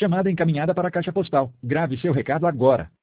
Chamada encaminhada para a caixa postal. Grave seu recado agora.